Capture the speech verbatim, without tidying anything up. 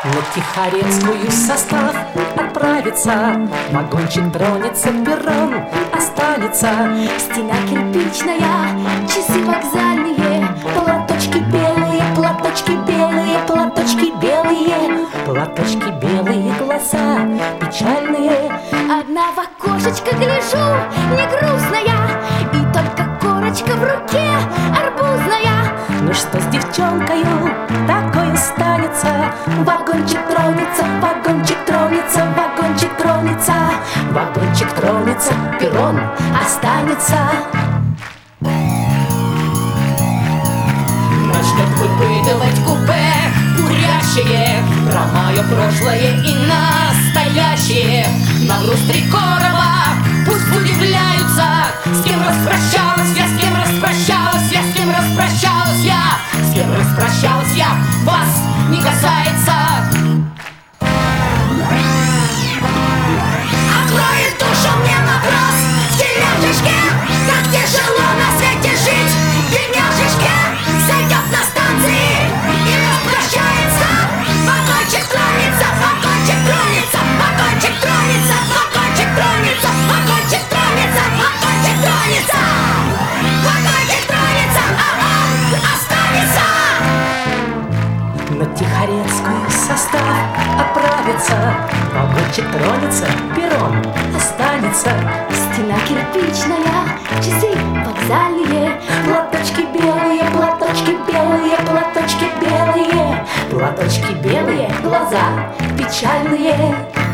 На Тихорецкую состав отправится, вагончик тронется, перрон останется. Стена кирпичная, часы вокзальные, платочки белые, платочки белые, платочки белые, Платочки белые, глаза печальные. Одна в окошечко гляжу, не грустная, и только корочка в руке арбузная. Ну что с девчонкою такое станется? Вагончик тронется, вагончик тронется, вагончик тронется, Вагончик тронется, перрон останется. Начнет выпытывать купе курящие про мое прошлое и настоящее. На груз три короба пусть удивляются, с кем распрощалась я, с кем распрощалась я, с кем распрощалась я, с кем распрощалась я, вас не касается. Откроет душу мне вопрос в деревняшке, как тяжело на свете жить бедняжечке. Зайдет на станции и распрощается. Вагончик тронется, вагончик тронется, вагончик тронется, вагончик тронется, вагончик тронется, вагончик тронется, вагончик тронется, ага, останется. На Тихорецкую состав отправится, вагончик тронется, перрон останется. Стена кирпичная, часы вокзальные, платочки белые, платочки белые, платочки белые, Платочки белые, глаза печальные.